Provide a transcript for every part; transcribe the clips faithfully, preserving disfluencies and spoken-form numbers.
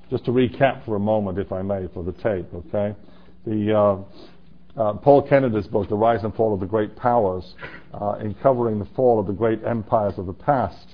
just to recap for a moment, if I may, for the tape, okay? The uh, uh, Paul Kennedy's book, The Rise and Fall of the Great Powers, uh, in covering the fall of the great empires of the past,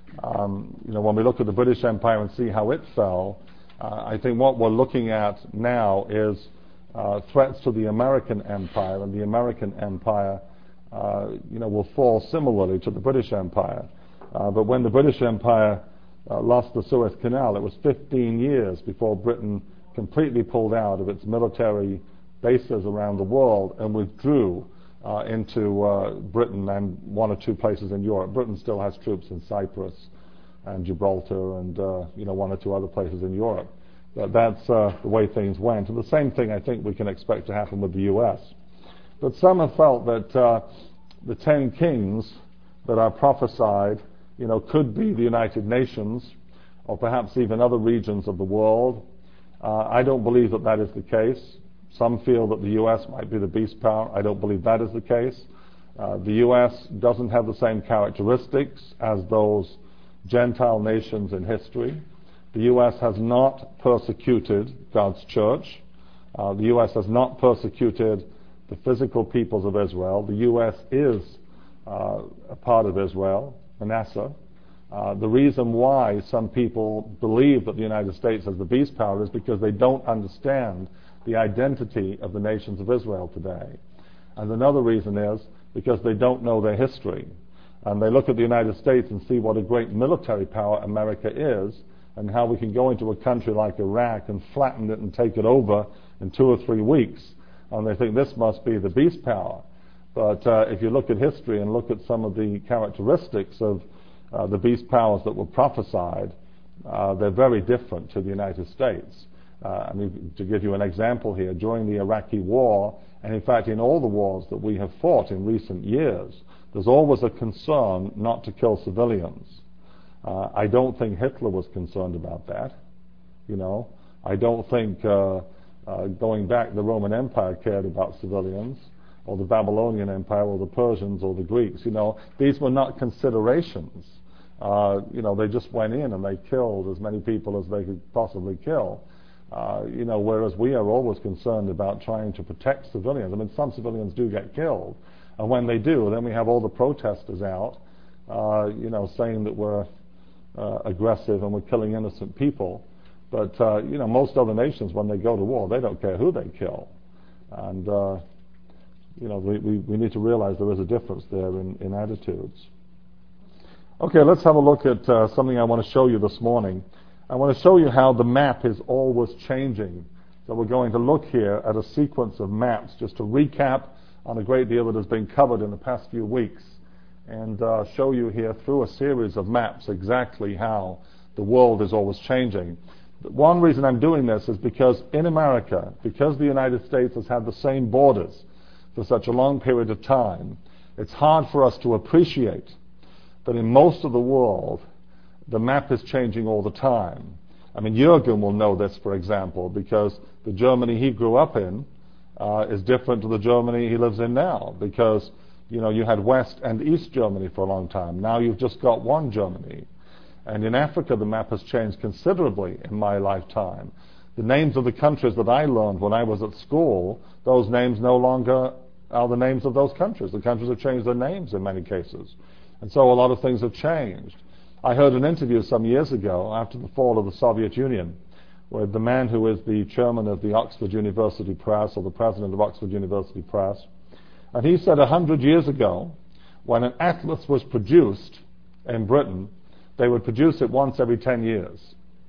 um, you know, when we look at the British Empire and see how it fell, uh, I think what we're looking at now is uh, threats to the American empire, and the American empire, uh, you know, will fall similarly to the British Empire. Uh, but when the British Empire uh, lost the Suez Canal, it was fifteen years before Britain completely pulled out of its military bases around the world and withdrew uh, into uh, Britain and one or two places in Europe. Britain still has troops in Cyprus and Gibraltar and uh, you know one or two other places in Europe. But that's uh, the way things went. And the same thing I think we can expect to happen with the U S. But some have felt that uh, the ten kings that are prophesied, you know, could be the United Nations or perhaps even other regions of the world. Uh, I don't believe that that is the case. Some feel that the U S might be the beast power. I don't believe that is the case. Uh, the U S doesn't have the same characteristics as those Gentile nations in history. The U S has not persecuted God's church. Uh, the U S has not persecuted the physical peoples of Israel. The U S is uh, a part of Israel, Manasseh. Uh, the reason why some people believe that the United States is the beast power is because they don't understand the identity of the nations of Israel today. And another reason is because they don't know their history. And they look at the United States and see what a great military power America is, and how we can go into a country like Iraq and flatten it and take it over in two or three weeks. And they think this must be the beast power. But uh, if you look at history and look at some of the characteristics of uh, the beast powers that were prophesied, uh, they're very different to the United States. Uh, I mean, to give you an example here, during the Iraqi war, and in fact in all the wars that we have fought in recent years, there's always a concern not to kill civilians. Uh, I don't think Hitler was concerned about that. You know, I don't think uh, uh, going back the Roman Empire cared about civilians, or the Babylonian Empire, or the Persians, or the Greeks. You know, these were not considerations. Uh, you know, they just went in and they killed as many people as they could possibly kill. Uh, you know, whereas we are always concerned about trying to protect civilians. I mean, some civilians do get killed, and when they do, then we have all the protesters out, uh, you know, saying that we're uh, aggressive and we're killing innocent people. But uh, you know, most other nations, when they go to war, they don't care who they kill, and uh, you know, we, we, we need to realize there is a difference there in, in attitudes. Okay, let's have a look at uh, something I want to show you this morning. I want to show you how the map is always changing. So we're going to look here at a sequence of maps just to recap on a great deal that has been covered in the past few weeks, and uh, show you here through a series of maps exactly how the world is always changing. One reason I'm doing this is because in America, because the United States has had the same borders for such a long period of time, it's hard for us to appreciate that in most of the world, the map is changing all the time. I mean, Jürgen will know this, for example, because the Germany he grew up in uh, is different to the Germany he lives in now, because, you know, you had West and East Germany for a long time. Now you've just got one Germany. And in Africa, the map has changed considerably in my lifetime. The names of the countries that I learned when I was at school, those names no longer are the names of those countries. The countries have changed their names in many cases. And so a lot of things have changed. I heard an interview some years ago after the fall of the Soviet Union with the man who is the chairman of the Oxford University Press, or the president of Oxford University Press. And he said a hundred years ago, when an atlas was produced in Britain, they would produce it once every ten years.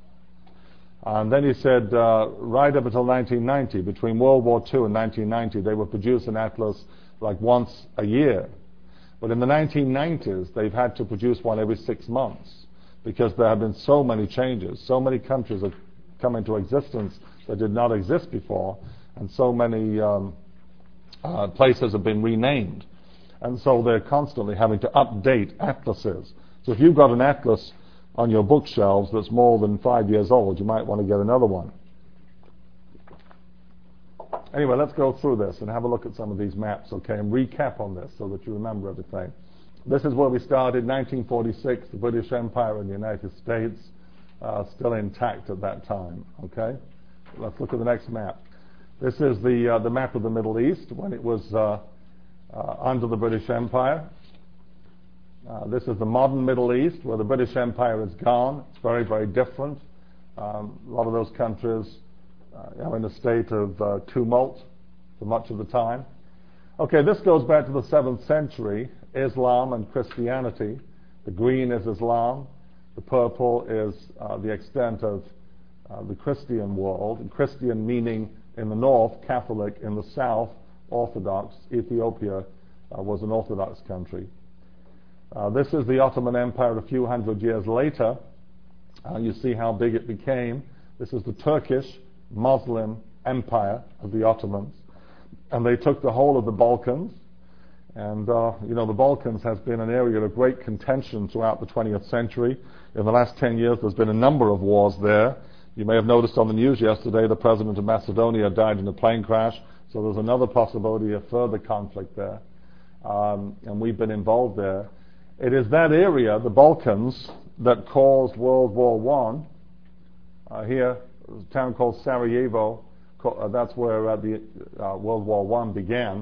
And then he said, uh, right up until nineteen ninety, between World War Two and nineteen ninety, they would produce an atlas like once a year. But in the nineteen nineties, they've had to produce one every six months because there have been so many changes. So many countries have come into existence that did not exist before, and so many um, uh, places have been renamed. And so they're constantly having to update atlases. So if you've got an atlas on your bookshelves that's more than five years old, you might want to get another one. Anyway, let's go through this and have a look at some of these maps, okay, and recap on this so that you remember everything. This is where we started, nineteen forty-six, the British Empire and the United States. uh, still intact at that time. Okay, let's look at the next map. This is the uh, the map of the Middle East when it was uh, uh, under the British Empire. Uh, this is the modern Middle East where the British Empire is gone. It's very, very different. Um, a lot of those countries uh, are in a state of uh, tumult for much of the time. Okay, this goes back to the seventh century, Islam and Christianity. The green is Islam. The purple is uh, the extent of uh, the Christian world. And Christian meaning in the north, Catholic, in the south, Orthodox. Ethiopia uh, was an Orthodox country. Uh, this is the Ottoman Empire a few hundred years later. Uh, you see how big it became. This is the Turkish Muslim Empire of the Ottomans. And they took the whole of the Balkans. And, uh, you know, the Balkans has been an area of great contention throughout the twentieth century. In the last ten years, there's been a number of wars there. You may have noticed on the news yesterday the president of Macedonia died in a plane crash. So there's another possibility of further conflict there. Um, and we've been involved there. It is that area, the Balkans, that caused World War One. Uh, here, a town called Sarajevo. Uh, that's where uh, the uh, World War One began,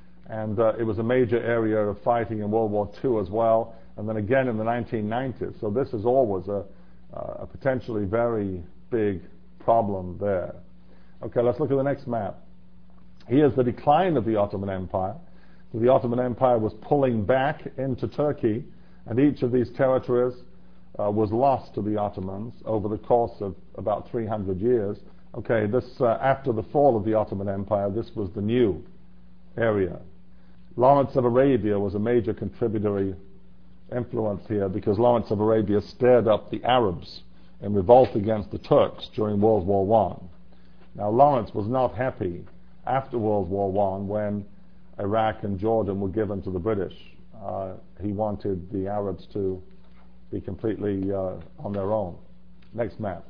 and uh, it was a major area of fighting in World War Two as well, and then again in the nineteen nineties. So this is always a, uh, a potentially very big problem there. Okay, let's look at the next map. Here's the decline of the Ottoman Empire. So the Ottoman Empire was pulling back into Turkey, and each of these territories uh, was lost to the Ottomans over the course of about three hundred years. Okay, this uh, after the fall of the Ottoman Empire, this was the new area. Lawrence of Arabia was a major contributory influence here because Lawrence of Arabia stirred up the Arabs in revolt against the Turks during World War One. Now, Lawrence was not happy after World War One when Iraq and Jordan were given to the British. Uh, he wanted the Arabs to be completely uh, on their own. Next map.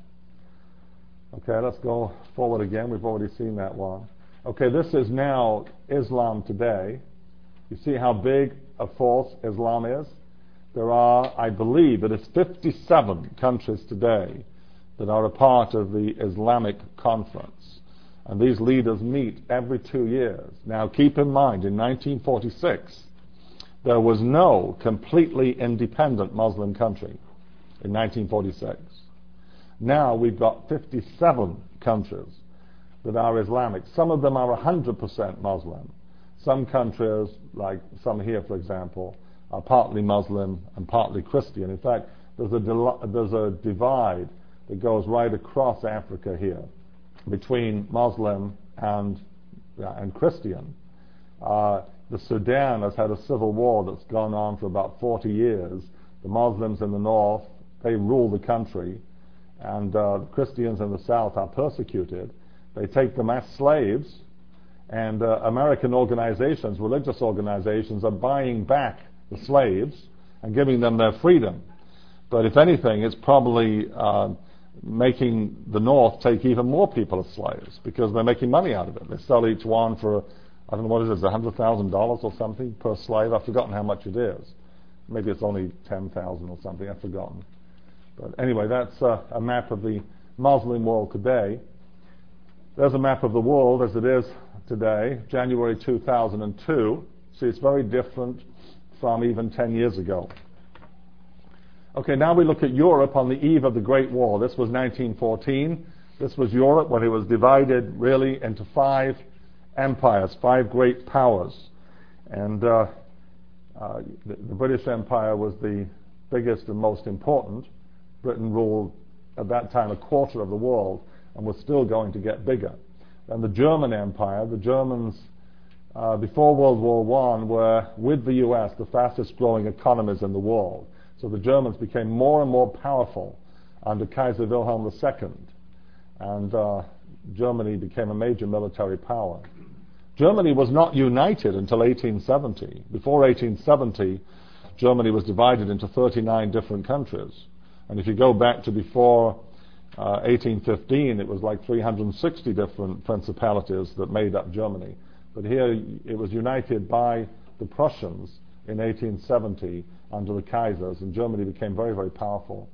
Okay, let's go forward again. We've already seen that one. Okay, this is now Islam today. You see how big a force Islam is? There are, I believe, it is fifty-seven countries today that are a part of the Islamic Conference. And these leaders meet every two years. Now, keep in mind, in nineteen forty-six, there was no completely independent Muslim country in nineteen forty-six. Now we've got fifty-seven countries that are Islamic. Some of them are one hundred percent Muslim. Some countries, like some here, for example, are partly Muslim and partly Christian. In fact, there's a, del- there's a divide that goes right across Africa here between Muslim and, uh, and Christian. Uh, the Sudan has had a civil war that's gone on for about forty years. The Muslims in the north, they rule the country. And uh, the Christians in the south are persecuted. They take them as slaves, and uh, American organizations, religious organizations, are buying back the slaves and giving them their freedom. But if anything, it's probably uh, making the north take even more people as slaves because they're making money out of it. They sell each one for, I don't know what it is, one hundred thousand dollars or something per slave. I've forgotten how much it is. Maybe it's only ten thousand dollars or something. I've forgotten. But anyway, that's uh, a map of the Muslim world today. There's a map of the world as it is today, January two thousand two. See, it's very different from even ten years ago. Okay, now we look at Europe on the eve of the Great War. This was nineteen fourteen. This was Europe when it was divided really into five empires, five great powers. And uh, uh, the, the British Empire was the biggest and most important. Britain ruled at that time a quarter of the world and was still going to get bigger. And the German Empire, the Germans uh, before World War One were, with the U S, the fastest growing economies in the world. So the Germans became more and more powerful under Kaiser Wilhelm the Second. And uh, Germany became a major military power. Germany was not united until eighteen seventy. Before eighteen seventy, Germany was divided into thirty-nine different countries. And if you go back to before uh, eighteen fifteen, it was like three hundred sixty different principalities that made up Germany. But here it was united by the Prussians in eighteen seventy under the Kaisers, and Germany became very, very powerful.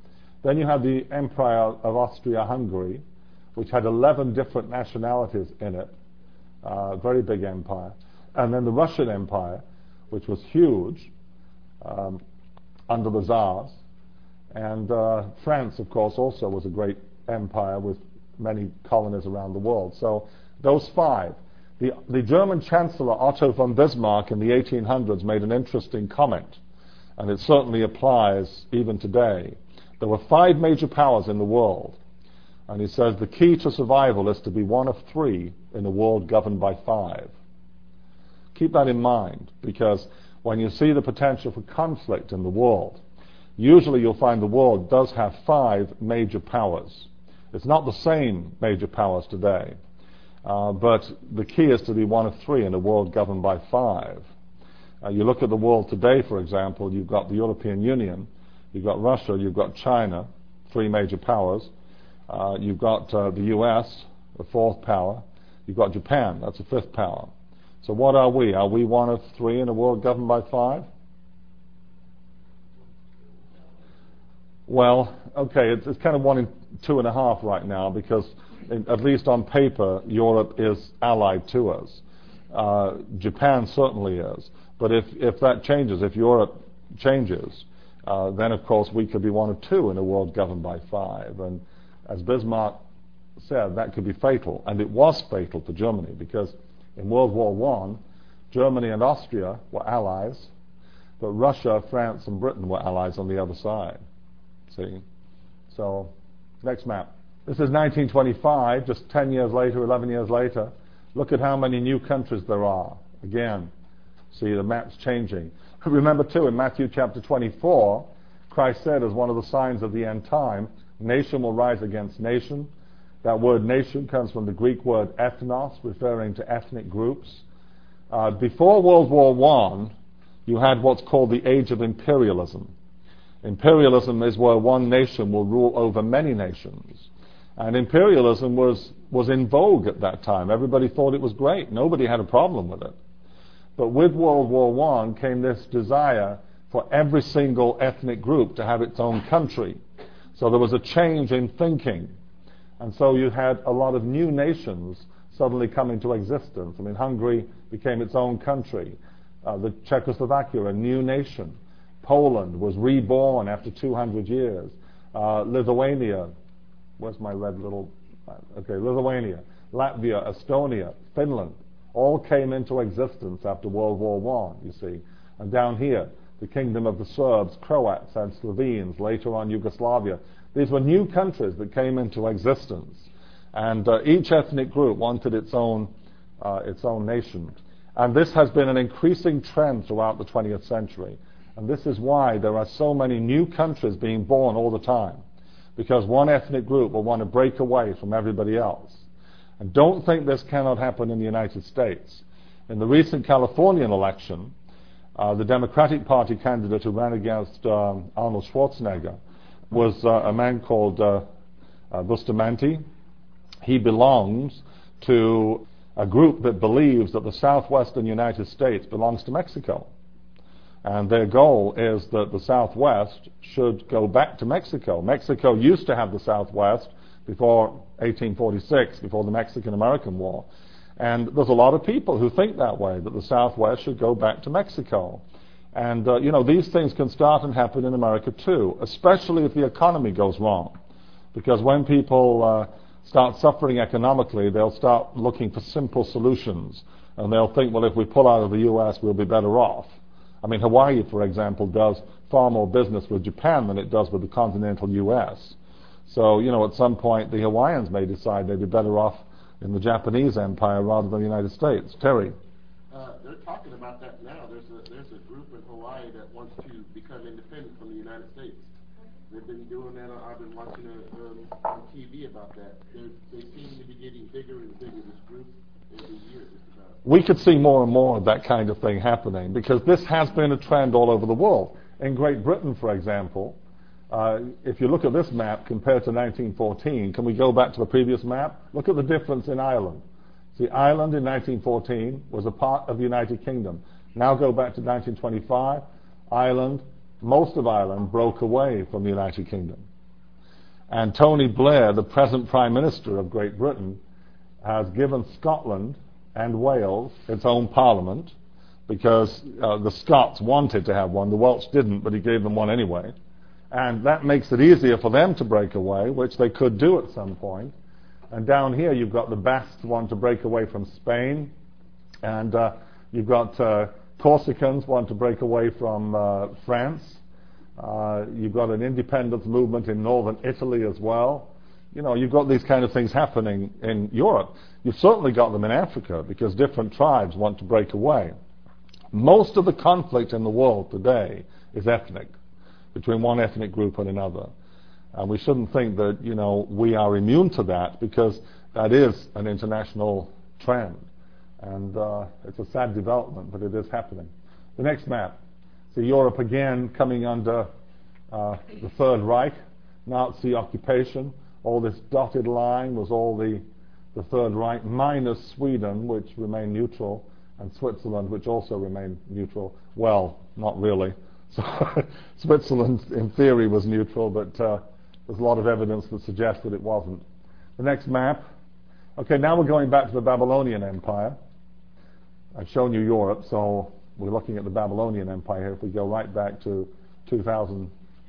Then you had the Empire of Austria-Hungary, which had eleven different nationalities in it, uh, very big empire. And then the Russian Empire, which was huge, um, under the Tsars. And uh, France, of course, also was a great empire with many colonies around the world. So those five. The, the German Chancellor Otto von Bismarck in the eighteen hundreds made an interesting comment, and it certainly applies even today. There were five major powers in the world, and he says the key to survival is to be one of three in a world governed by five. Keep that in mind, because when you see the potential for conflict in the world, usually you'll find the world does have five major powers. It's not the same major powers today, uh, but the key is to be one of three in a world governed by five. Uh, you look at the world today, for example, you've got the European Union, you've got Russia, you've got China, three major powers. Uh, you've got uh, the U S, the fourth power. You've got Japan, that's the fifth power. So what are we? Are we one of three in a world governed by five? Well, okay, it's, it's kind of one in two and a half right now, because in, at least on paper, Europe is allied to us. Uh, Japan certainly is. But if, if that changes, if Europe changes, uh, then of course we could be one of two in a world governed by five. And as Bismarck said, that could be fatal. And it was fatal to Germany, because in World War One, Germany and Austria were allies, but Russia, France, and Britain were allies on the other side. See? So, next map. This is nineteen twenty-five, just ten years later, eleven years later. Look at how many new countries there are. Again, see the map's changing. Remember too, in Matthew chapter twenty-four, Christ said as one of the signs of the end time, nation will rise against nation. That word nation comes from the Greek word ethnos, referring to ethnic groups. Uh, before World War One, you had what's called the age of imperialism. Imperialism is where one nation will rule over many nations. And imperialism was, was in vogue at that time. Everybody thought it was great. Nobody had a problem with it. But with World War One came this desire for every single ethnic group to have its own country. So there was a change in thinking. And so you had a lot of new nations suddenly come into existence. I mean, Hungary became its own country. Uh, the Czechoslovakia, a new nation. Poland was reborn after two hundred years. Uh, Lithuania, where's my red little, okay, Lithuania, Latvia, Estonia, Finland, all came into existence after World War One, you see. And down here, the kingdom of the Serbs, Croats, and Slovenes, later on Yugoslavia. These were new countries that came into existence. And uh, each ethnic group wanted its own, uh, its own nation. And this has been an increasing trend throughout the twentieth century. And this is why there are so many new countries being born all the time. Because one ethnic group will want to break away from everybody else. And don't think this cannot happen in the United States. In the recent Californian election, uh, the Democratic Party candidate who ran against um, Arnold Schwarzenegger was uh, a man called uh, uh, Bustamante. He belongs to a group that believes that the southwestern United States belongs to Mexico. And their goal is that the Southwest should go back to Mexico. Mexico used to have the Southwest before eighteen forty-six, before the Mexican-American War. And there's a lot of people who think that way, that the Southwest should go back to Mexico. And, uh, you know, these things can start and happen in America too, especially if the economy goes wrong. Because when people uh, start suffering economically, they'll start looking for simple solutions. And they'll think, well, if we pull out of the U S, we'll be better off. I mean, Hawaii, for example, does far more business with Japan than it does with the continental U S. So, you know, at some point, the Hawaiians may decide they'd be better off in the Japanese empire rather than the United States. Terry? Uh, they're talking about that now. There's a, there's a group in Hawaii that wants to become independent from the United States. They've been doing that. I've been watching a, um, on T V about that. They're, they seem to be getting bigger and bigger, this group, every year. We could see more and more of that kind of thing happening, because this has been a trend all over the world. In Great Britain, for example, uh, if you look at this map compared to nineteen fourteen, can we go back to the previous map? Look at the difference in Ireland. See, Ireland in nineteen fourteen was a part of the United Kingdom. Now go back to nineteen twenty-five, Ireland, most of Ireland broke away from the United Kingdom. And Tony Blair, the present Prime Minister of Great Britain, has given Scotland and Wales its own parliament because uh, the Scots wanted to have one. The Welsh didn't, but he gave them one anyway. And that makes it easier for them to break away, which they could do at some point. And down here you've got the Basques want to break away from Spain, and uh, you've got uh, Corsicans want to break away from uh, France. Uh, you've got an independence movement in northern Italy as well. You know, you've got these kind of things happening in Europe. You've certainly got them in Africa because different tribes want to break away. Most of the conflict in the world today is ethnic, between one ethnic group and another. And we shouldn't think that, you know, we are immune to that because that is an international trend. And uh, it's a sad development, but it is happening. The next map. See Europe again coming under uh, the Third Reich, Nazi occupation. All this dotted line was all the, the Third Reich, minus Sweden, which remained neutral, and Switzerland, which also remained neutral. Well, not really. So Switzerland, in theory, was neutral, but uh, there's a lot of evidence that suggests that it wasn't. The next map. Okay, now we're going back to the Babylonian Empire. I've shown you Europe, so we're looking at the Babylonian Empire here. If we go right back to two thousand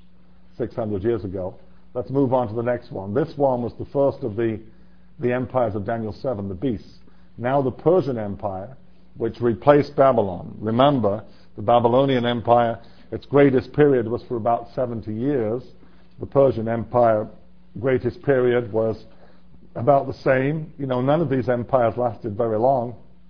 six hundred years ago. Let's move on to the next one. This one was the first of the, the empires of Daniel seven, the beasts. Now the Persian Empire, which replaced Babylon. Remember, the Babylonian Empire, its greatest period was for about seventy years. The Persian Empire greatest period was about the same. You know, none of these empires lasted very long.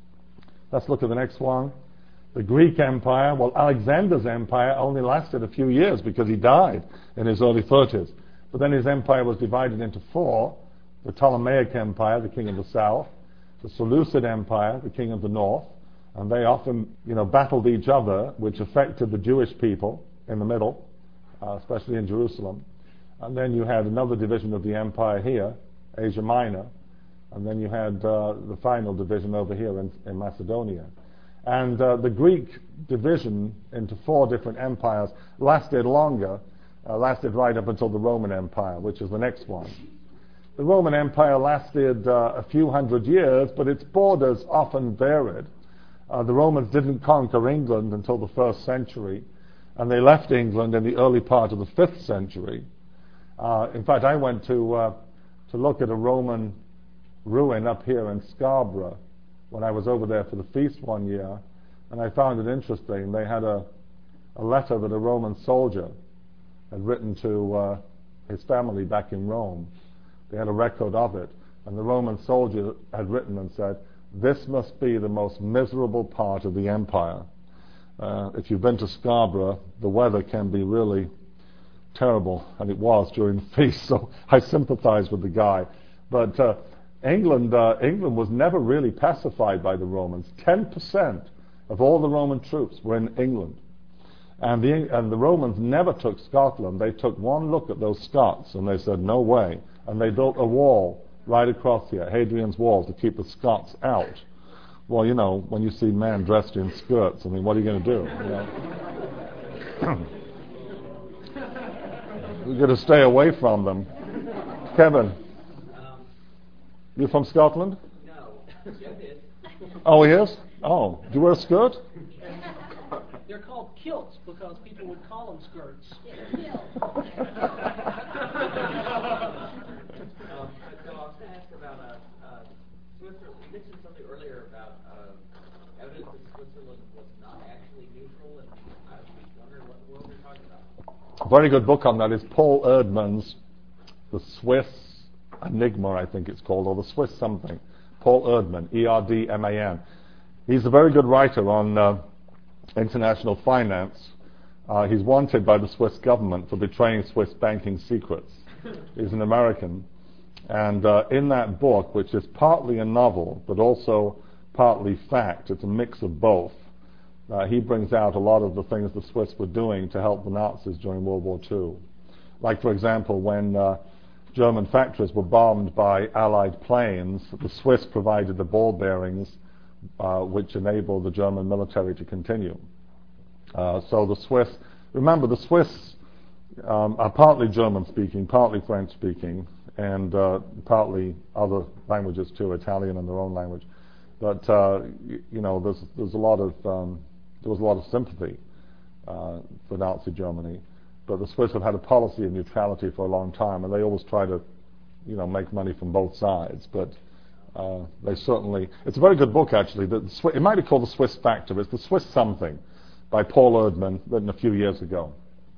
Let's look at the next one. The Greek Empire, well, Alexander's empire only lasted a few years because he died in his early thirties. But then his empire was divided into four. The Ptolemaic Empire, the king of the south. The Seleucid Empire, the king of the north. And they often, you know, battled each other, which affected the Jewish people in the middle, uh, especially in Jerusalem. And then you had another division of the empire here, Asia Minor. And then you had uh, the final division over here in, in Macedonia. And uh, the Greek division into four different empires lasted longer, uh, lasted right up until the Roman Empire, which is the next one. The Roman Empire lasted uh, a few hundred years, but its borders often varied. Uh, the Romans didn't conquer England until the first century, and they left England in the early part of the fifth century. Uh, in fact, I went to uh, to look at a Roman ruin up here in Scarborough when I was over there for the feast one year, and I found it interesting. They had a, a letter that a Roman soldier had written to uh, his family back in Rome. They had a record of it, and the Roman soldier had written and said, "This must be the most miserable part of the empire." Uh, if you've been to Scarborough, the weather can be really terrible, and it was during the feast, so I sympathize with the guy. But uh, England, uh, England was never really pacified by the Romans. ten percent of all the Roman troops were in England. And the, and the Romans never took Scotland. They took one look at those Scots, and they said, no way. And they built a wall right across here, Hadrian's Wall, to keep the Scots out. Well, you know, when you see men dressed in skirts, I mean, what are you going to do? You know? We've got to stay away from them. Kevin, Um, you from Scotland? no, Jeff is. Oh, he is? Oh, do you wear a skirt? They're called kilts because people would call them skirts. Um, so I was going to ask about uh, uh, Switzerland. You mentioned something earlier about uh, evidence that Switzerland was not actually neutral, and I was wondering what the world you're talking about. A very good book on that is Paul Erdmann's The Swiss Enigma, I think it's called, or The Swiss something. Paul Erdmann, E R D M A N. He's a very good writer on uh, international finance. Uh, he's wanted by the Swiss government for betraying Swiss banking secrets. He's an American. And uh, in that book, which is partly a novel, but also partly fact, it's a mix of both, uh, he brings out a lot of the things the Swiss were doing to help the Nazis during World War Two. Like, for example, when uh, German factories were bombed by Allied planes, the Swiss provided the ball bearings uh, which enabled the German military to continue. Uh, so the Swiss, remember, the Swiss um, are partly German-speaking, partly French-speaking, and uh, partly other languages too, Italian and their own language. But uh, you, you know, there's there's a lot of um, there was a lot of sympathy uh, for Nazi Germany. But the Swiss have had a policy of neutrality for a long time, and they always try to, you know, make money from both sides. But uh, they certainly, it's a very good book actually. The, the Swiss, it might be called The Swiss Factor. It's The Swiss Something by Paul Erdmann, written a few years ago.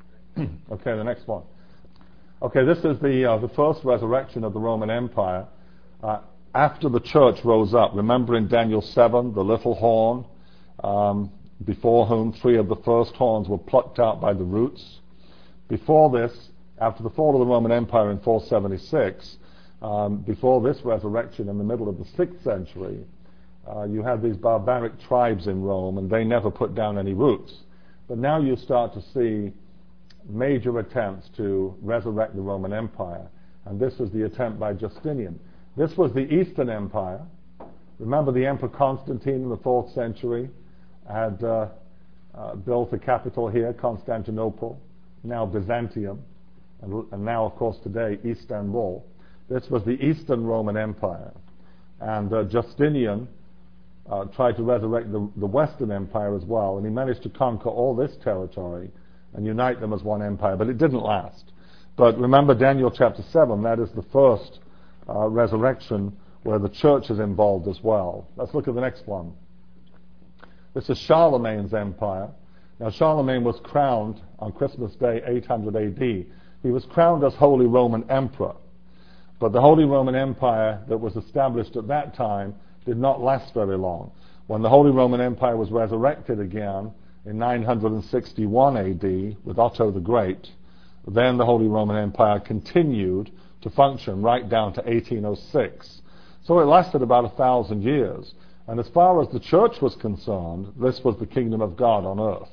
Okay, the next one. Okay, this is the uh, the first resurrection of the Roman Empire uh, after the church rose up. Remember in Daniel seven, the little horn, um, before whom three of the first horns were plucked out by the roots. Before this, after the fall of the Roman Empire in four seventy-six, um, before this resurrection in the middle of the sixth century, uh, you had these barbaric tribes in Rome, and they never put down any roots. But now you start to see major attempts to resurrect the Roman Empire, and this was the attempt by Justinian. This was the Eastern Empire. Remember, the Emperor Constantine in the fourth century had uh, uh, built a capital here, Constantinople, now Byzantium, and, and now, of course, today, Istanbul. This was the Eastern Roman Empire. And uh, Justinian uh, tried to resurrect the, the Western Empire as well, and he managed to conquer all this territory and unite them as one empire, but it didn't last. But remember Daniel chapter seven, that is the first uh, resurrection where the church is involved as well. Let's look at the next one. This is Charlemagne's empire. Now, Charlemagne was crowned on Christmas Day, eight hundred A D. He was crowned as Holy Roman Emperor. But the Holy Roman Empire that was established at that time did not last very long. When the Holy Roman Empire was resurrected again in nine hundred sixty-one A D with Otto the Great, then the Holy Roman Empire continued to function right down to eighteen oh six. So it lasted about a thousand years. And as far as the church was concerned, this was the kingdom of God on earth.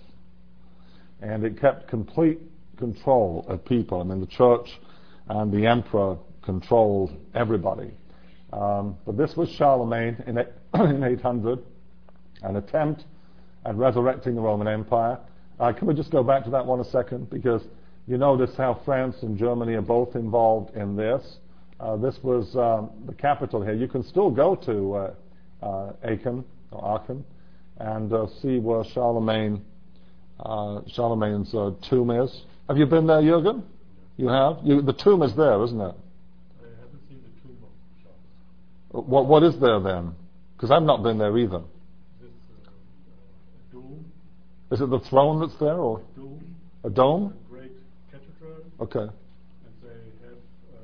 And it kept complete control of people. I mean, the church and the emperor controlled everybody. Um, but this was Charlemagne in, in eight hundred, an attempt at resurrecting the Roman Empire. Uh, can we just go back to that one a second? Because you notice how France and Germany are both involved in this. Uh, this was um, the capital here. You can still go to uh, uh, Aachen, or Aachen, and uh, see where Charlemagne Uh, Charlemagne's uh, tomb is. Have you been there, Jürgen? You have? You, the tomb is there, isn't it? I haven't seen the tomb of Charlemagne. What, what is there then? Because I've not been there either. This uh, uh, dome. Is it the throne that's there, or A dome. a dome? A great cathedral. Okay. And they have uh,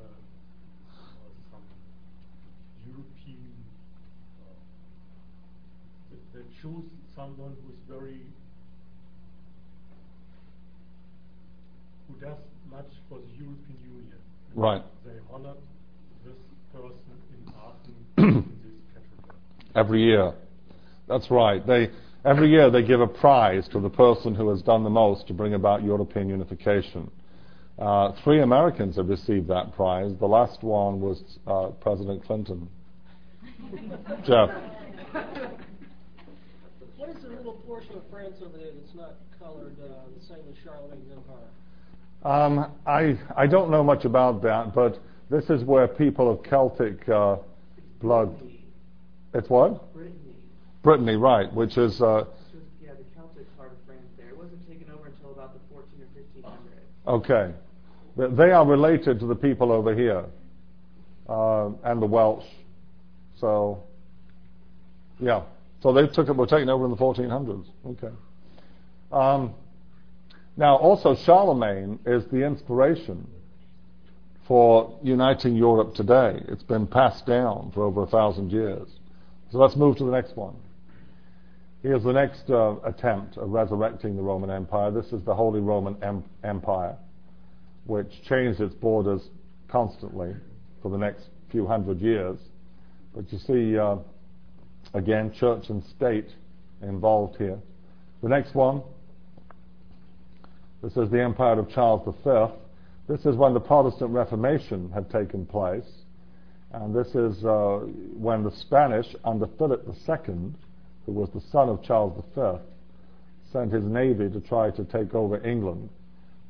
uh, some European. Uh, they, they choose someone who is very. Who does much for the European Union. And Right. They honored this person in Aachen in this cathedral. Every year. That's right. They every year they give a prize to the person who has done the most to bring about European unification. Uh, three Americans have received that prize. The last one was uh, President Clinton. Jeff. What is the little portion of France over there that's not colored uh, the same as Charlemagne's Empire? Um, I I don't know much about that, but this is where people of Celtic uh, blood. It's what? Brittany. Brittany, right? Which is uh, Which was, yeah, the Celtic part of France there. It wasn't taken over until about the fourteen or fifteen hundreds. okay. Th- They are related to the people over here uh, and the Welsh. So yeah, so they took it. Were taken over in the fourteen hundreds. Okay. Um, Now, also, Charlemagne is the inspiration for uniting Europe today. It's been passed down for over a thousand years. So let's move to the next one. Here's the next uh, attempt of resurrecting the Roman Empire. This is the Holy Roman em- Empire, which changed its borders constantly for the next few hundred years. But you see, uh, again, church and state involved here. The next one. This is the Empire of Charles the Fifth. This is when the Protestant Reformation had taken place. And this is uh, when the Spanish, under Philip the Second, who was the son of Charles the Fifth, sent his navy to try to take over England.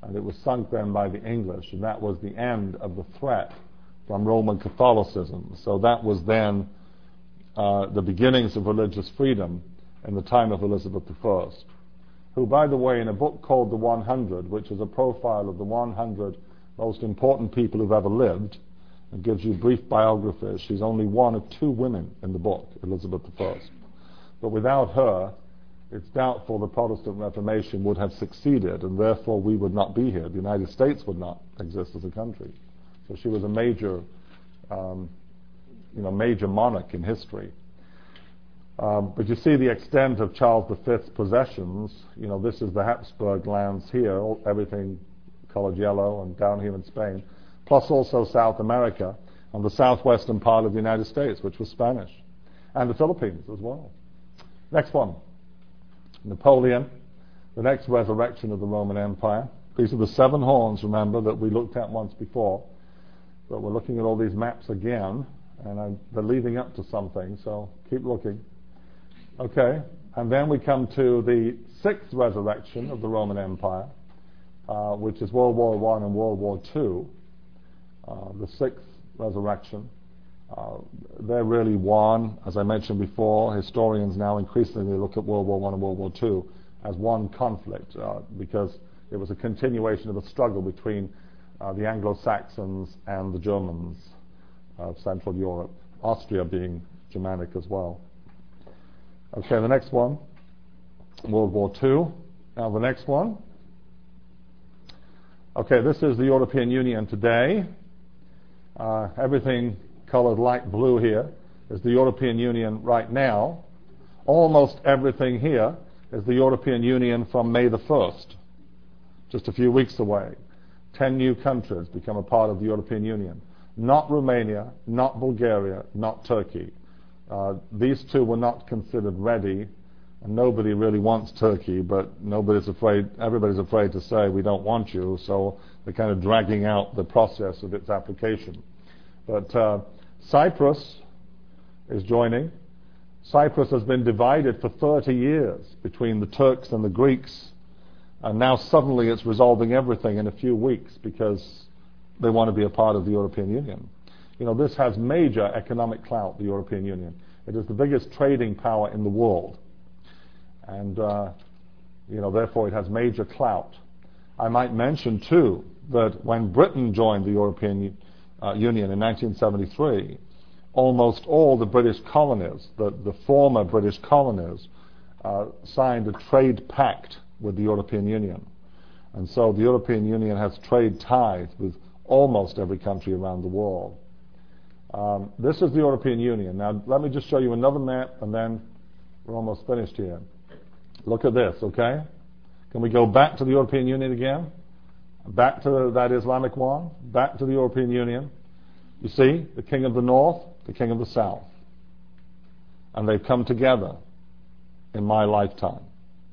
and it was sunk then by the English, and that was the end of the threat from Roman Catholicism. So that was then uh, the beginnings of religious freedom in the time of Elizabeth the First, who, by the way, in a book called The one hundred, which is a profile of the one hundred most important people who've ever lived, and gives you brief biographies, she's only one of two women in the book, Elizabeth the First. But without her, it's doubtful the Protestant Reformation would have succeeded, and therefore we would not be here. The United States would not exist as a country. So she was a major, um, you know, major monarch in history. Um, but you see the extent of Charles the Fifth's possessions. You know, this is the Habsburg lands here, all, everything colored yellow, and down here in Spain, plus also South America and the southwestern part of the United States, which was Spanish, and the Philippines as well. Next one. Napoleon, the next resurrection of the Roman Empire. These are the seven horns, remember, that we looked at once before. But we're looking at all these maps again, and I'm, they're leading up to something, so keep looking. Okay, and then we come to the sixth resurrection of the Roman Empire, uh, which is World War One and World War Two. Uh, the sixth resurrection. Uh, they're really one, as I mentioned before. Historians now increasingly look at World War One and World War Two as one conflict, uh, because it was a continuation of a struggle between uh, the Anglo-Saxons and the Germans of Central Europe, Austria being Germanic as well. Okay, the next one, World War Two. Now the next one. Okay, this is the European Union today. Uh, everything colored light blue here is the European Union right now. Almost everything here is the European Union from May the first, just a few weeks away. Ten new countries become a part of the European Union. Not Romania, not Bulgaria, not Turkey. Uh, these two were not considered ready, and nobody really wants Turkey, but nobody's afraid, everybody's afraid to say we don't want you, so they're kind of dragging out the process of its application. But uh, Cyprus is joining. Cyprus has been divided for thirty years between the Turks and the Greeks, and now suddenly it's resolving everything in a few weeks because they want to be a part of the European Union. You know, this has major economic clout, the European Union. It is the biggest trading power in the world, and uh, you know, therefore it has major clout. I might mention too that when Britain joined the European Union, Uh, Union in nineteen seventy-three, almost all the British colonies, the, the former British colonies, uh, signed a trade pact with the European Union. And so the European Union has trade ties with almost every country around the world. Um, this is the European Union. Now let me just show you another map, and then we're almost finished here. Look at this, okay? Can we go back to the European Union again? Back to that Islamic one, back to the European Union. You see, the king of the north, the king of the south. And they've come together in my lifetime.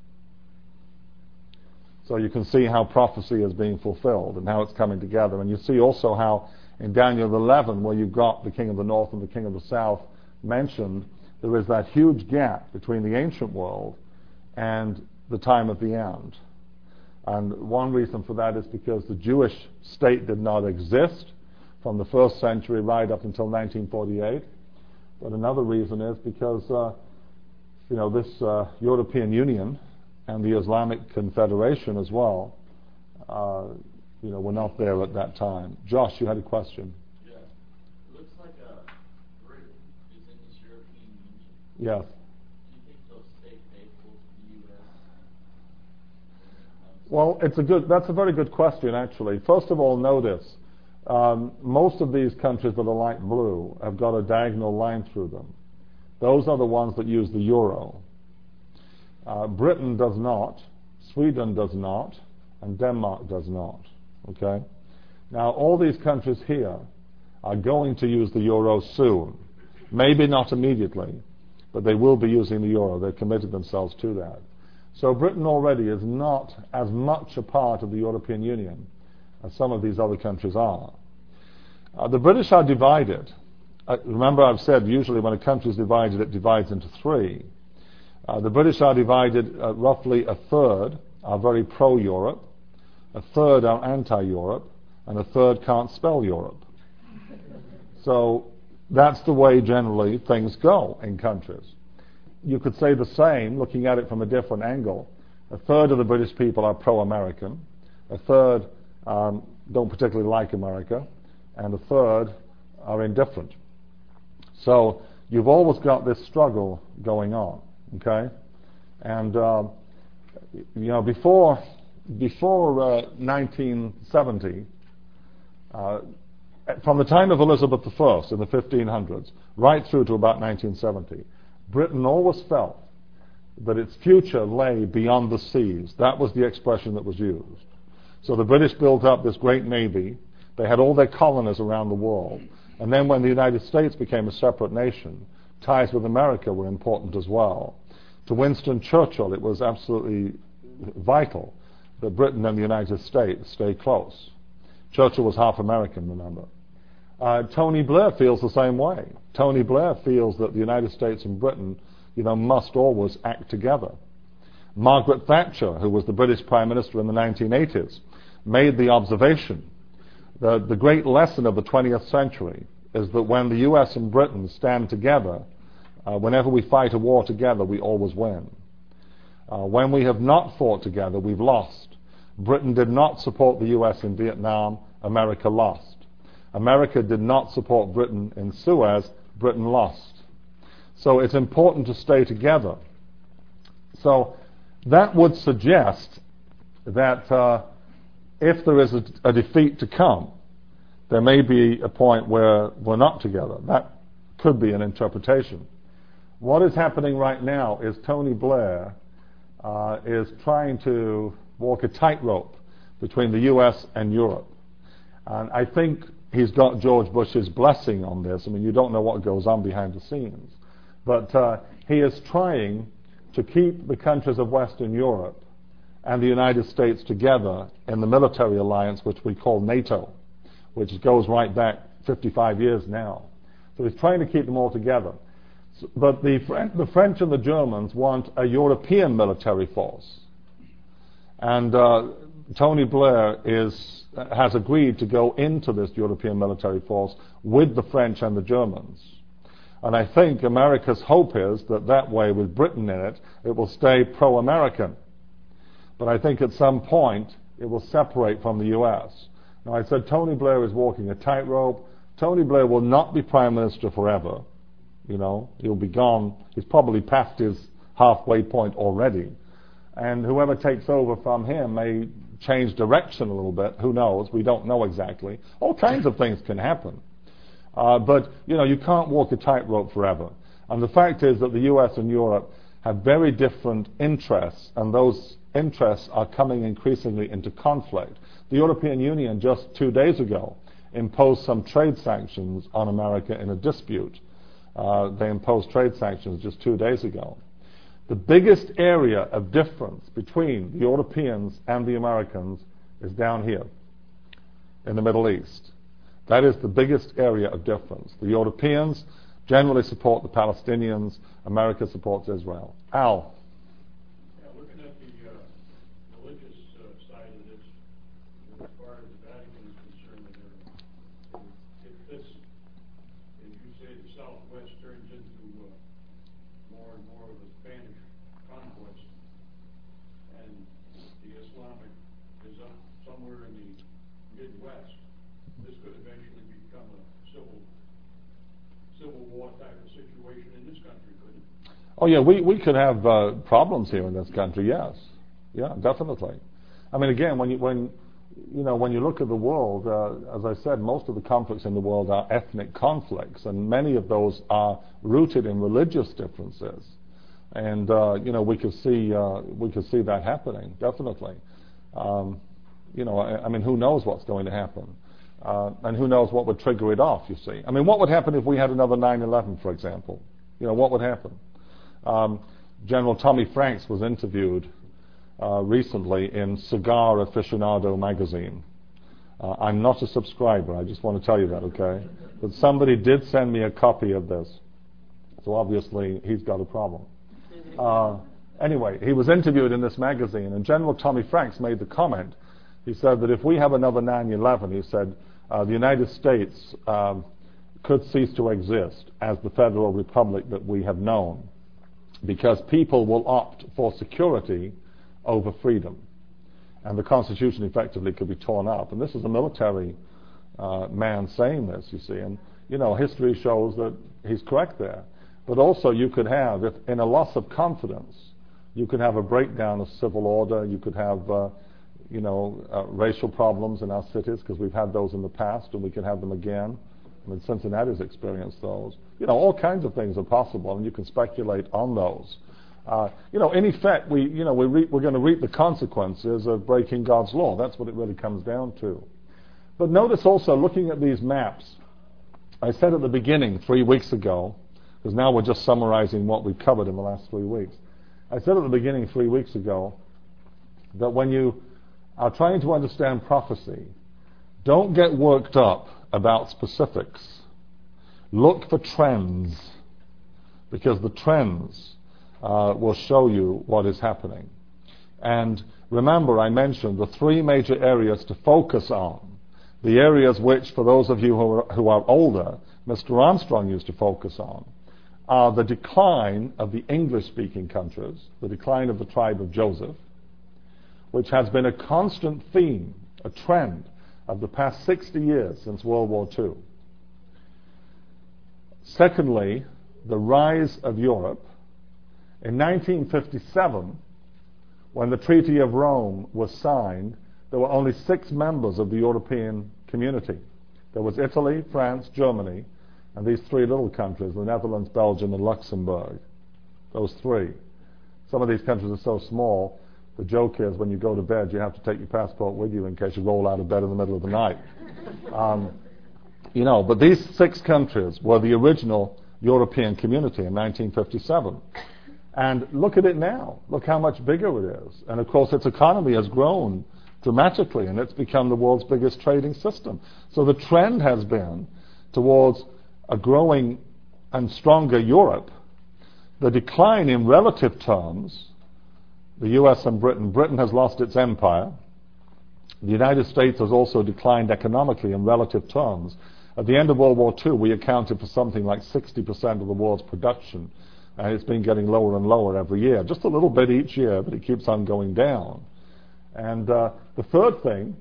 So you can see how prophecy is being fulfilled and how it's coming together. And you see also how in Daniel eleven, where you've got the king of the north and the king of the south mentioned, there is that huge gap between the ancient world and the time of the end. And one reason for that is because the Jewish state did not exist from the first century right up until nineteen forty-eight. But another reason is because, uh, you know, this uh, European Union and the Islamic Confederation as well, uh, you know, were not there at that time. Josh, you had a question? Yeah. It looks like uh, Britain is in this European Union. Yes. Well, it's a good. That's a very good question, actually. First of all, know this. Um, most of these countries that are light blue have got a diagonal line through them. Those are the ones that use the euro. Uh, Britain does not, Sweden does not, and Denmark does not. Okay? Now, all these countries here are going to use the euro soon. Maybe not immediately, but they will be using the euro. They've committed themselves to that. So Britain already is not as much a part of the European Union as some of these other countries are. Uh, the British are divided. Uh, remember, I've said usually when a country is divided, it divides into three. Uh, the British are divided. Uh, roughly a third are very pro-Europe. a third are anti-Europe, and a third can't spell Europe. So that's the way generally things go in countries. You could say the same, looking at it from a different angle. A third of the British people are pro-American, a third um, don't particularly like America, and a third are indifferent. So you've always got this struggle going on, okay? And uh, you know, before before uh, nineteen seventy, uh, from the time of Elizabeth the First in the fifteen hundreds, right through to about nineteen seventy, Britain always felt that its future lay beyond the seas. That was the expression that was used. So the British built up this great navy. They had all their colonies around the world. And then when the United States became a separate nation, ties with America were important as well. To Winston Churchill, it was absolutely vital that Britain and the United States stay close. Churchill was half American, remember. Uh, Tony Blair feels the same way. Tony Blair feels that the United States and Britain, you know, must always act together. Margaret Thatcher, who was the British Prime Minister in the nineteen eighties, made the observation that the great lesson of the twentieth century is that when the U S and Britain stand together, uh, whenever we fight a war together, we always win. Uh, when we have not fought together, we've lost. Britain did not support the U S in Vietnam, America lost. America did not support Britain in Suez, Britain lost. So it's important to stay together. So that would suggest that uh, if there is a, a defeat to come, there may be a point where we're not together. That could be an interpretation. What is happening right now is Tony Blair uh, is trying to walk a tightrope between the U S and Europe. And I think he's got George Bush's blessing on this. I mean, you don't know what goes on behind the scenes. But uh, he is trying to keep the countries of Western Europe and the United States together in the military alliance which we call NATO, which goes right back fifty-five years now. So he's trying to keep them all together. So, but the, the French and the Germans want a European military force. And uh, Tony Blair is, has agreed to go into this European military force with the French and the Germans. And I think America's hope is that that way, with Britain in it, it will stay pro-American. But I think at some point, it will separate from the U S. Now, I said Tony Blair is walking a tightrope. Tony Blair will not be Prime Minister forever. You know, he'll be gone. He's probably past his halfway point already. And whoever takes over from him may change direction a little bit. Who knows? We don't know exactly. All kinds of things can happen. Uh, but, you know, you can't walk a tightrope forever. And the fact is that the U S and Europe have very different interests, and those interests are coming increasingly into conflict. The European Union just two days ago imposed some trade sanctions on America in a dispute. Uh, they imposed trade sanctions just two days ago. The biggest area of difference between the Europeans and the Americans is down here in the Middle East. That is the biggest area of difference. The Europeans generally support the Palestinians. America supports Israel. Al? Yeah, looking at the uh, religious uh, side of this, as far as the Vatican is concerned, there, if this, as you say, the Southwest turns into uh, more and more of a Spanish conquest, and the Islamic is up somewhere in the Midwest, this could eventually become a civil civil war type of situation in this country, couldn't it? Oh yeah, we, we could have uh, problems here in this country. Yes, yeah, definitely. I mean, again, when you when you know when you look at the world, uh, as I said, most of the conflicts in the world are ethnic conflicts, and many of those are rooted in religious differences. And uh, you know, we could see uh, we could see that happening definitely. Um, you know, I, I mean, who knows what's going to happen? Uh, and who knows what would trigger it off, you see. I mean, what would happen if we had another nine eleven, for example? You know, what would happen? Um, General Tommy Franks was interviewed uh, recently in Cigar Aficionado magazine. Uh, I'm not a subscriber, I just want to tell you that, okay? But somebody did send me a copy of this. So obviously, he's got a problem. Uh, anyway, he was interviewed in this magazine, and General Tommy Franks made the comment He said that if we have another nine eleven, he said, uh, the United States um, could cease to exist as the federal republic that we have known, because people will opt for security over freedom. And the Constitution effectively could be torn up. And this is a military uh, man saying this, you see. And, you know, history shows that he's correct there. But also you could have, if in a loss of confidence, you could have a breakdown of civil order. You could have, uh, you know, uh, racial problems in our cities, because we've had those in the past, and we can have them again. I mean, Cincinnati's experienced those. You know, all kinds of things are possible, and you can speculate on those. Uh, you know, in effect, we, you know, we re- we're going to reap the consequences of breaking God's law. That's what it really comes down to. But notice also, looking at these maps, I said at the beginning three weeks ago, because now we're just summarizing what we've covered in the last three weeks. I said at the beginning three weeks ago that when you are trying to understand prophecy, don't get worked up about specifics. Look for trends, because the trends uh, will show you what is happening. And remember, I mentioned the three major areas to focus on. The areas which, for those of you who are, who are older, Mister Armstrong used to focus on, are the decline of the English-speaking countries, the decline of the tribe of Joseph, which has been a constant theme, a trend of the past sixty years since World War Two. Secondly, the rise of Europe. In nineteen fifty-seven, when the Treaty of Rome was signed, there were only six members of the European community. There was Italy, France, Germany, and these three little countries, the Netherlands, Belgium, and Luxembourg. Those three. Some of these countries are so small, the joke is when you go to bed, you have to take your passport with you in case you roll out of bed in the middle of the night. Um, you know, but these six countries were the original European community in nineteen fifty-seven. And look at it now. Look how much bigger it is. And of course, its economy has grown dramatically, and it's become the world's biggest trading system. So the trend has been towards a growing and stronger Europe. The decline in relative terms, the U S and Britain, Britain has lost its empire. The United States has also declined economically in relative terms. At the end of World War Two, we accounted for something like sixty percent of the world's production, and it's been getting lower and lower every year. Just a little bit each year, but it keeps on going down. And uh, the third thing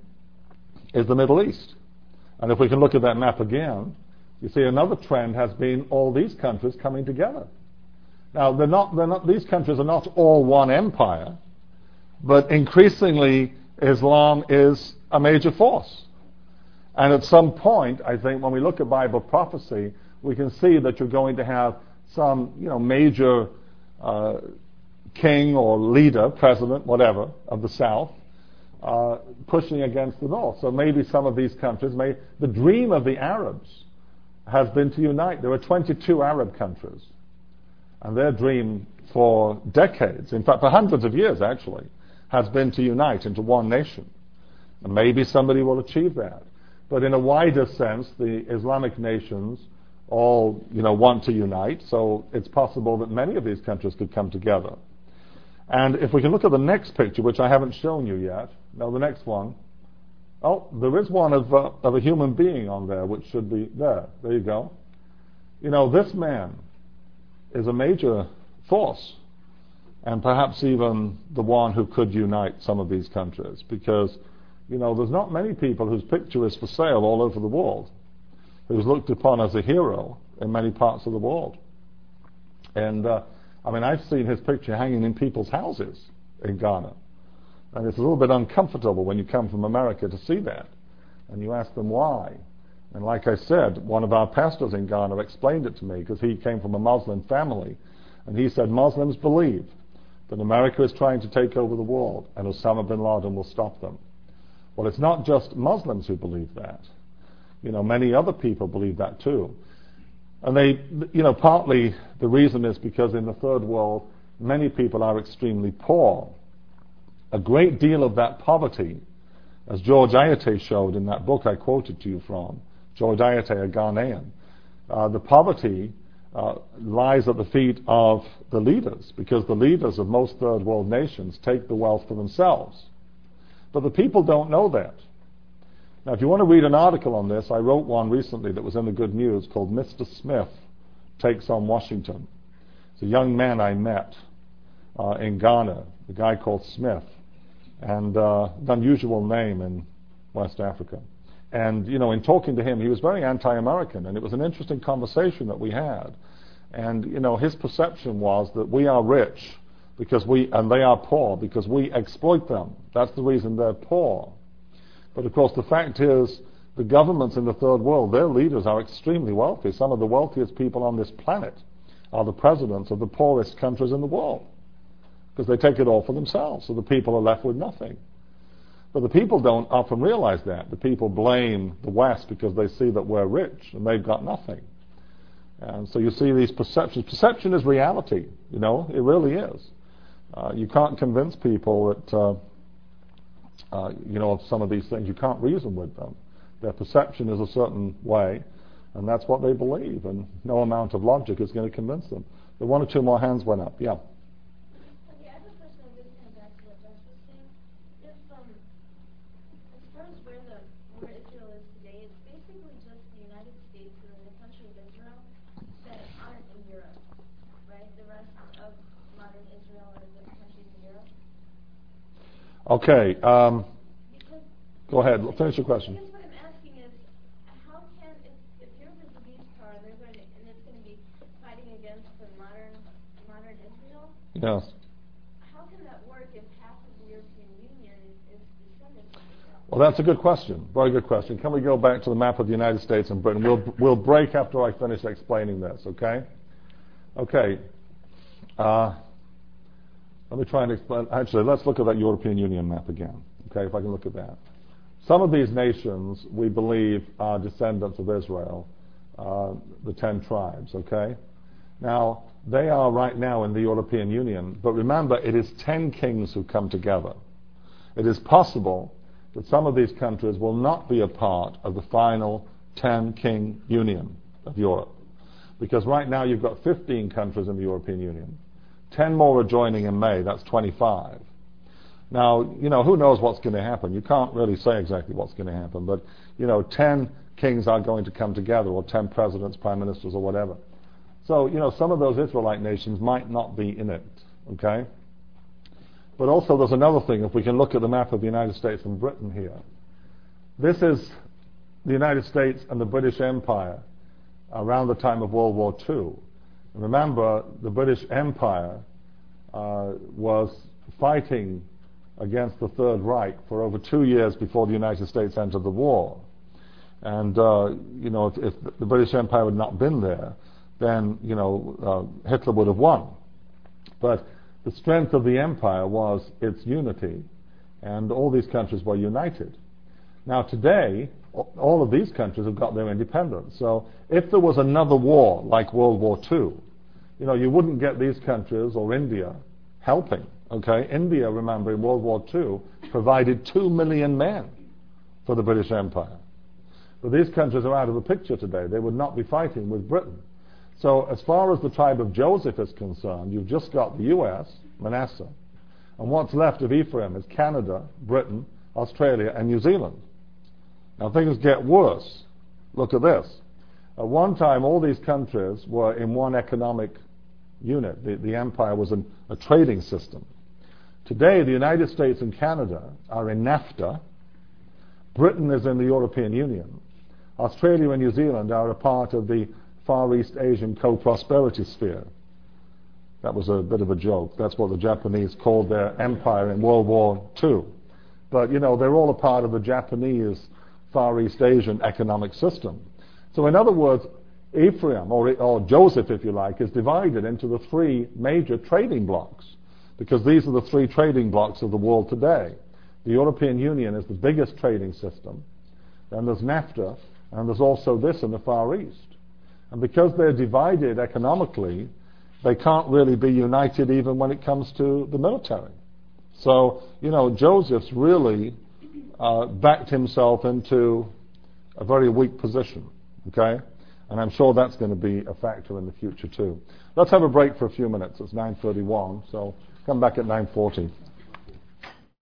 is the Middle East. And if we can look at that map again, you see another trend has been all these countries coming together. Now, they're not, they're not, these countries are not all one empire, but increasingly Islam is a major force. And at some point, I think, when we look at Bible prophecy, we can see that you're going to have some, you know, major uh, king or leader, president, whatever, of the South, uh, pushing against the North. So maybe some of these countries may... The dream of the Arabs has been to unite. There are twenty-two Arab countries. And their dream for decades, in fact for hundreds of years actually, has been to unite into one nation. And maybe somebody will achieve that. But in a wider sense, the Islamic nations all, you know, want to unite, so it's possible that many of these countries could come together. And if we can look at the next picture, which I haven't shown you yet, no, the next one. Oh, there is one of, uh, of a human being on there, which should be there. There you go. You know, this man is a major force, and perhaps even the one who could unite some of these countries, because, you know, there's not many people whose picture is for sale all over the world, who's looked upon as a hero in many parts of the world. And, uh, I mean, I've seen his picture hanging in people's houses in Ghana. And it's a little bit uncomfortable when you come from America to see that. And you ask them why. And like I said, one of our pastors in Ghana explained it to me, because he came from a Muslim family. And he said, Muslims believe that America is trying to take over the world, and Osama bin Laden will stop them. Well, it's not just Muslims who believe that. You know, many other people believe that too. And they, you know, partly the reason is because in the third world, many people are extremely poor. A great deal of that poverty, as George Ayate showed in that book I quoted to you from, George Ayate, a Ghanaian, uh, the poverty uh, lies at the feet of the leaders, because the leaders of most third world nations take the wealth for themselves. But the people don't know that. Now, if you want to read an article on this, I wrote one recently that was in the Good News called Mister Smith Takes on Washington. It's a young man I met uh, in Ghana, a guy called Smith, and uh, an unusual name in West Africa. And, you know, in talking to him, he was very anti-American, and it was an interesting conversation that we had. And, you know, his perception was that we are rich because we, and they are poor because we exploit them. That's the reason they're poor. But, of course, the fact is the governments in the third world, their leaders are extremely wealthy. Some of the wealthiest people on this planet are the presidents of the poorest countries in the world because they take it all for themselves, so the people are left with nothing. But the people don't often realize that. The people blame the West because they see that we're rich and they've got nothing. And so you see these perceptions. Perception is reality, you know, it really is. Uh, you can't convince people that, uh, uh, you know, of some of these things. You can't reason with them. Their perception is a certain way, and that's what they believe, and no amount of logic is going to convince them. The one or two more hands went up. Yeah. Okay, I have a question on this kind of back to what Josh was saying. If, um, as far as where the where Israel is today, it's basically just the United States and then the country of Israel that aren't in Europe, right? The rest of modern Israel are the countries in Europe. Okay. Um, Because go ahead. Finish your question. I guess what I'm asking is, how can if, if Europe is the beast power, they're going to and it's going to be fighting against the modern modern Israel. Yes. How can that work if half of the European Union is descended from Israel? Well, that's a good question. Very good question. Can we go back to the map of the United States and Britain? We'll we'll break after I finish explaining this. Okay. Okay. Uh, let me try and explain. Actually, let's look at that European Union map again. Okay, if I can look at that. Some of these nations, we believe, are descendants of Israel, uh, the ten tribes. Okay. Now, they are right now in the European Union, but remember, it is ten kings who come together. It is possible that some of these countries will not be a part of the final ten king union of Europe. Because right now you've got fifteen countries in the European Union. ten more are joining in May, that's twenty-five. Now, you know, who knows what's going to happen? You can't really say exactly what's going to happen, but, you know, ten kings are going to come together, or ten presidents, prime ministers, or whatever. So, you know, some of those Israelite nations might not be in it, okay? But also there's another thing, if we can look at the map of the United States and Britain here. This is the United States and the British Empire around the time of World War Two. And remember, the British Empire uh, was fighting against the Third Reich for over two years before the United States entered the war. And, uh, you know, if, if the British Empire had not been there, then, you know, uh, Hitler would have won. But the strength of the empire was its unity, and all these countries were united. Now today, all of these countries have got their independence. So if there was another war like World War Two, you know, you wouldn't get these countries or India helping. Okay, India, remember, in World War Two provided two million men for the British Empire. But these countries are out of the picture today. They would not be fighting with Britain. So as far as the tribe of Joseph is concerned, you've just got the U S, Manasseh, and what's left of Ephraim is Canada, Britain, Australia, and New Zealand. Now things get worse. Look at this. At one time, all these countries were in one economic unit. The, the empire was an, a trading system. Today, the United States and Canada are in NAFTA. Britain is in the European Union. Australia and New Zealand are a part of the Far East Asian co-prosperity sphere. That was a bit of a joke. That's what the Japanese called their empire in World War Two. But, you know, they're all a part of the Japanese Far East Asian economic system. So in other words, Ephraim, or, or Joseph, if you like, is divided into the three major trading blocks, because these are the three trading blocks of the world today. The European Union is the biggest trading system. Then there's NAFTA, and there's also this in the Far East. And because they're divided economically, they can't really be united even when it comes to the military. So, you know, Joseph's really uh, backed himself into a very weak position, okay? And I'm sure that's going to be a factor in the future too. Let's have a break for a few minutes. It's nine thirty-one, so come back at nine forty.